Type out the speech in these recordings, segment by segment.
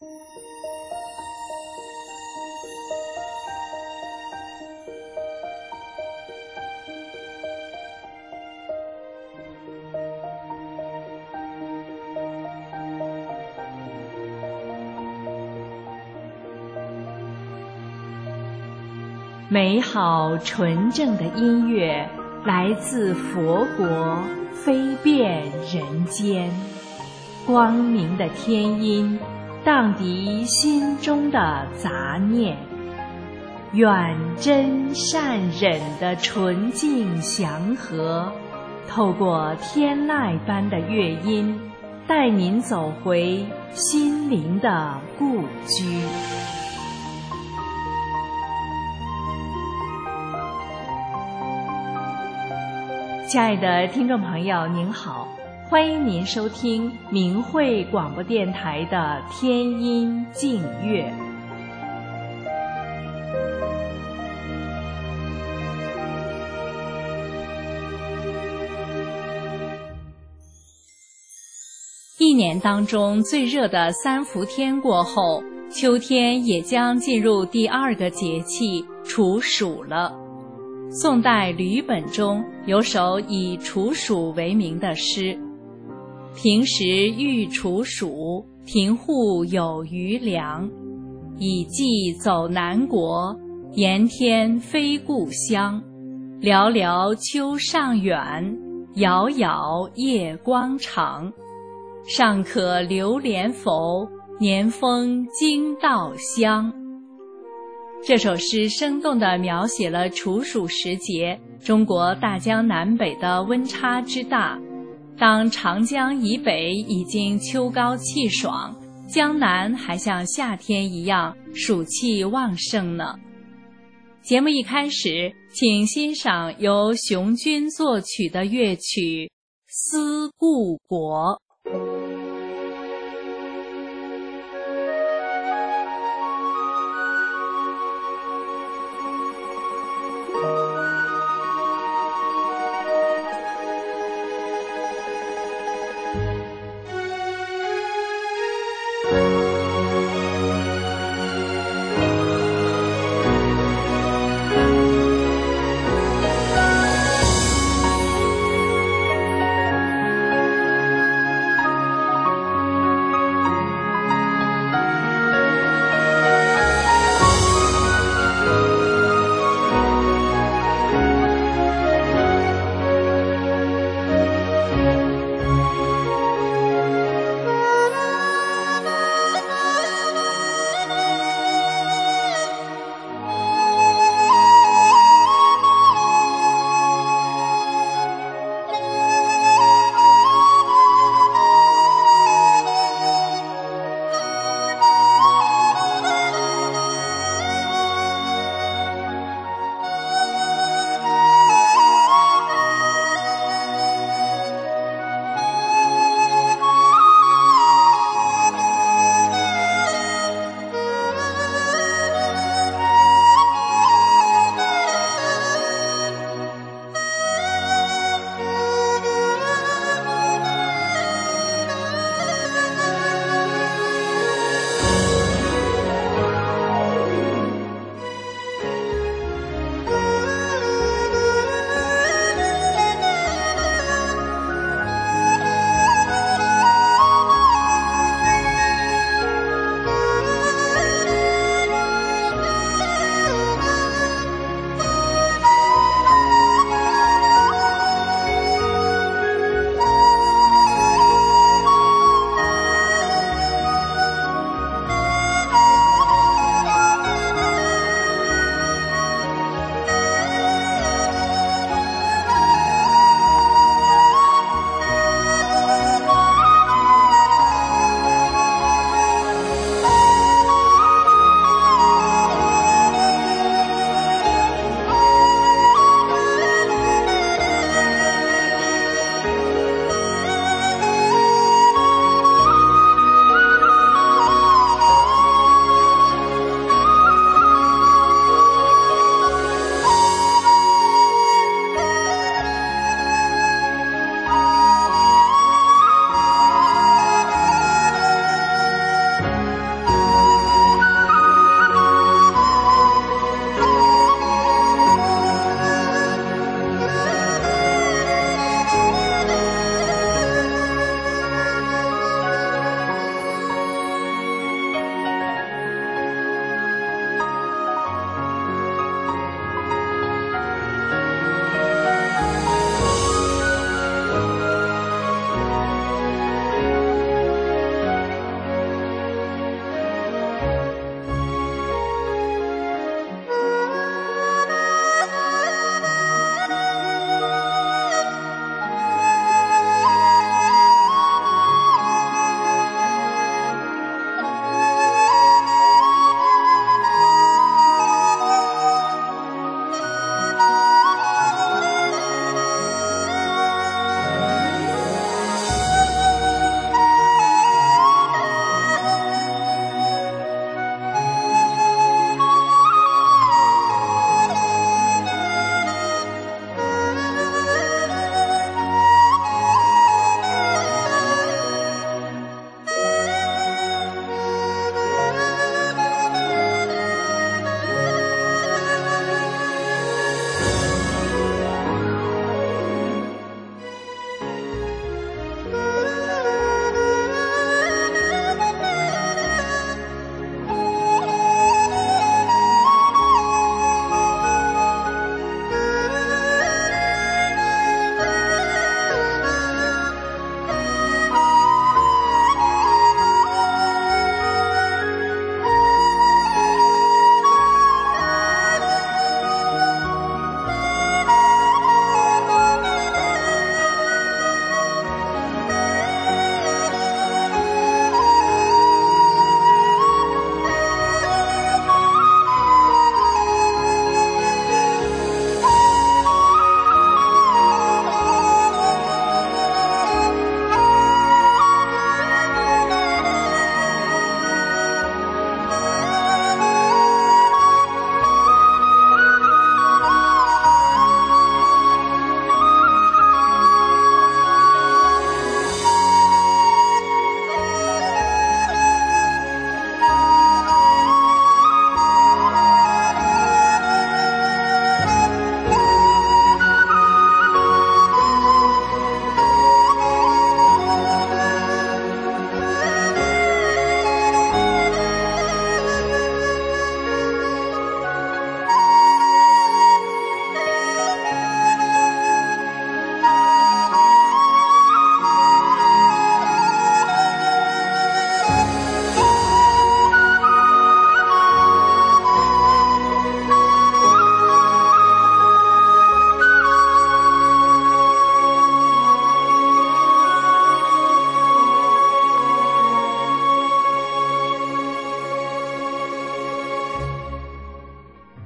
美好纯正的音乐来自佛国，飞遍人间。光明的天音荡涤心中的杂念，愿真善忍的纯净祥和，透过天籁般的乐音，带您走回心灵的故居。亲爱的听众朋友您好，欢迎您收听明慧广播电台的天音静乐。一年当中最热的三伏天过后，秋天也将进入第二个节气处暑了。宋代吕本中有首以处暑为名的诗：平时欲处暑，庭户有余粮。以寄走南国，炎天非故乡。寥寥秋尚远，杳杳夜光长。尚可留连否，年丰经稻香。这首诗生动地描写了处暑时节中国大江南北的温差之大。当长江以北已经秋高气爽，江南还像夏天一样暑气旺盛呢。节目一开始，请欣赏由熊军作曲的乐曲《思故国》。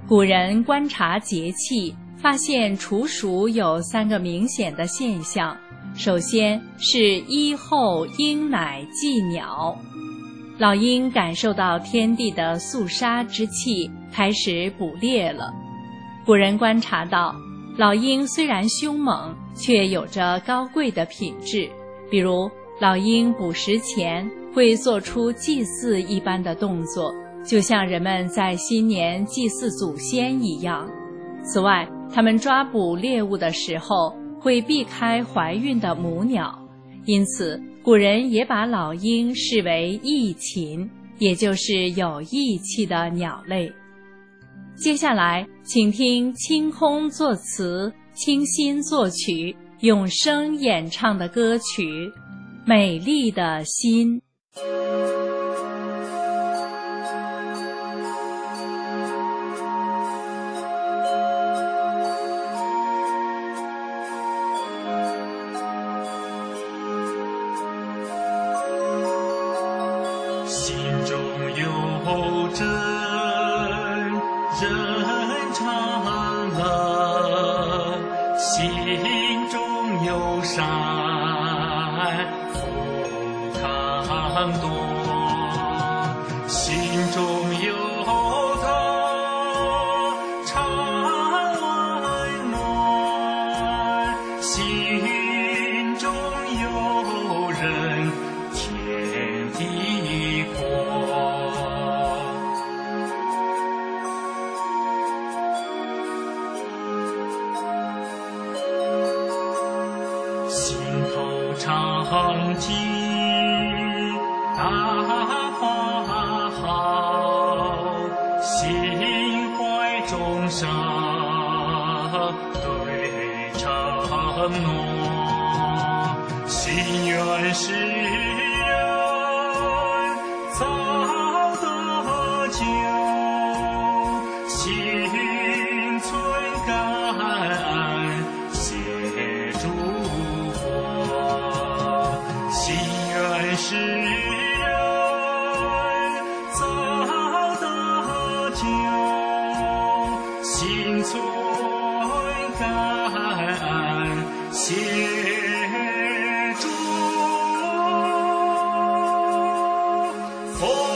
古人观察节气，发现处暑有3个明显的现象。首先是衣后鹰乃祭鸟，老鹰感受到天地的肃杀之气，开始捕猎了。古人观察到，老鹰虽然凶猛，却有着高贵的品质，比如老鹰捕食前会做出祭祀一般的动作，就像人们在新年祭祀祖先一样。此外，它们抓捕猎物的时候会避开怀孕的母鸟，因此古人也把老鹰视为义禽，也就是有义气的鸟类。接下来请听清空作词，清新作曲，永生演唱的歌曲《美丽的心》。 心中有真，人常乐；心中有善，福康多；心中有德，常温暖；心中有人，天地阔。心头常记大花好，心怀众生对承诺，心愿是人早得救，心存感恩谢诸佛，心愿是人早得救，心存感恩谢诸佛。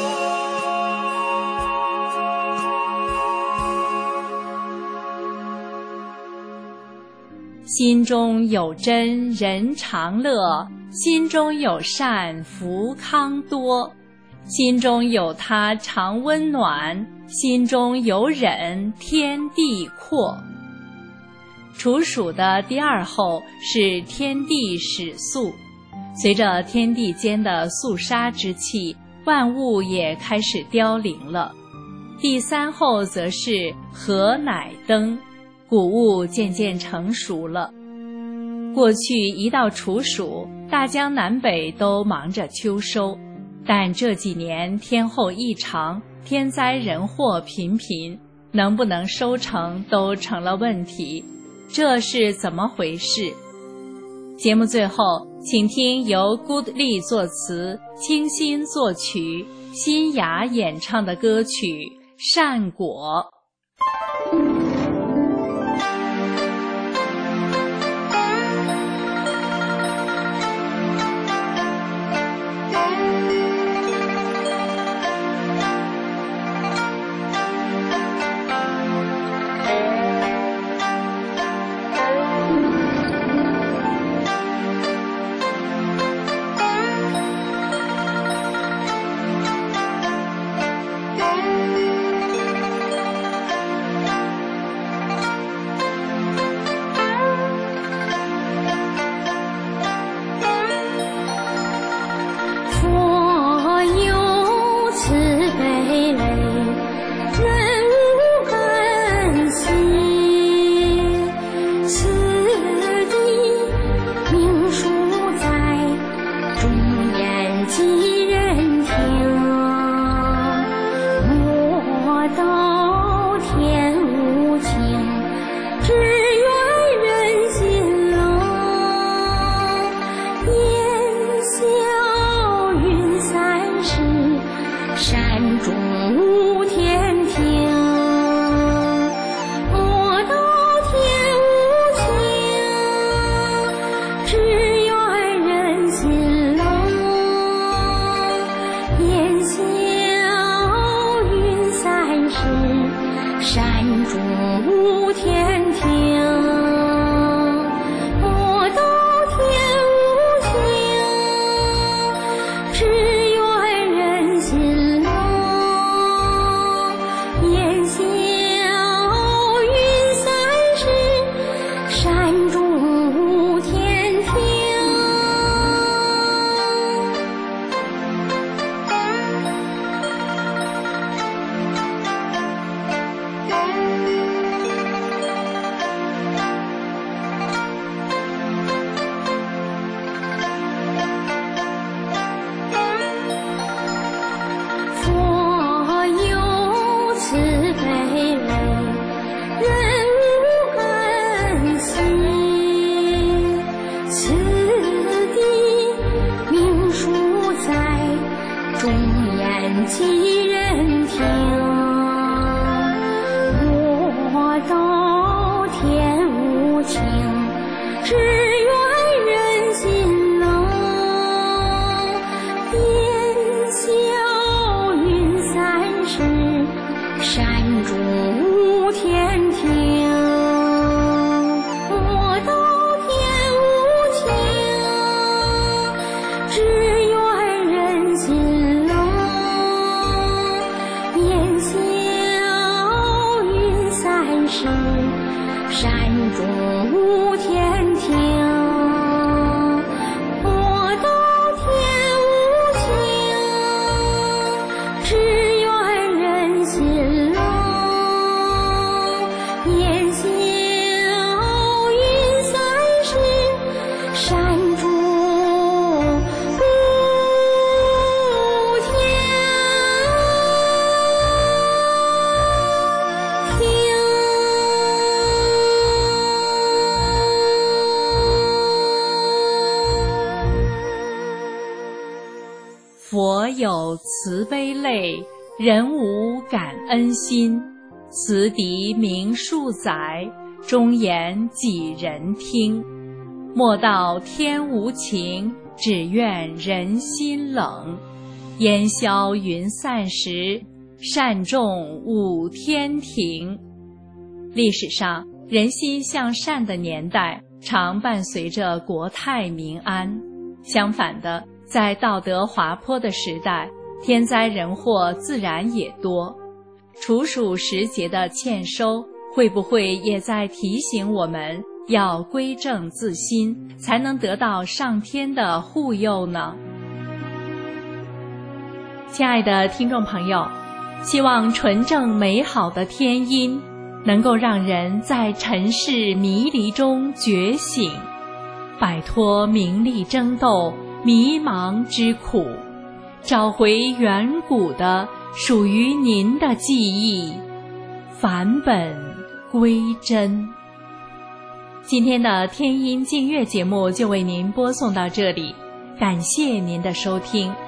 心中有真，人常乐；心中有善，福康多；心中有他，常温暖；心中有忍，天地阔。处暑的第2候是天地始肃，随着天地间的肃杀之气，万物也开始凋零了。第3候则是禾乃登，谷物渐渐成熟了。过去一到处暑，大江南北都忙着秋收，但这几年天候异常，天灾人祸频频，能不能收成都成了问题。这是怎么回事？节目最后，请听由 Good Lee 作词，清新作曲，新雅演唱的歌曲《善果》。 其人听。我道天无情，只愿人心冷。烟消云散时，山中无天庭。我道天无情，只愿人心冷。烟消云散时，山中无天庭。我道天无情，只愿人心冷。烟消云散时，山中无天庭。 佛有慈悲泪，人无感恩心。此敌名数载，忠言几人听。莫道天无情，只愿人心冷。烟消云散时，善众五天庭。历史上，人心向善的年代常伴随着国泰民安。相反的，在道德滑坡的时代，天灾人祸自然也多。处暑时节的欠收，会不会也在提醒我们要归正自心，才能得到上天的护佑呢？亲爱的听众朋友，希望纯正美好的天音能够让人在尘世迷离中觉醒，摆脱名利争斗、迷茫之苦，找回远古的属于您的记忆，返本归真。今天的天音净月节目就为您播送到这里，感谢您的收听。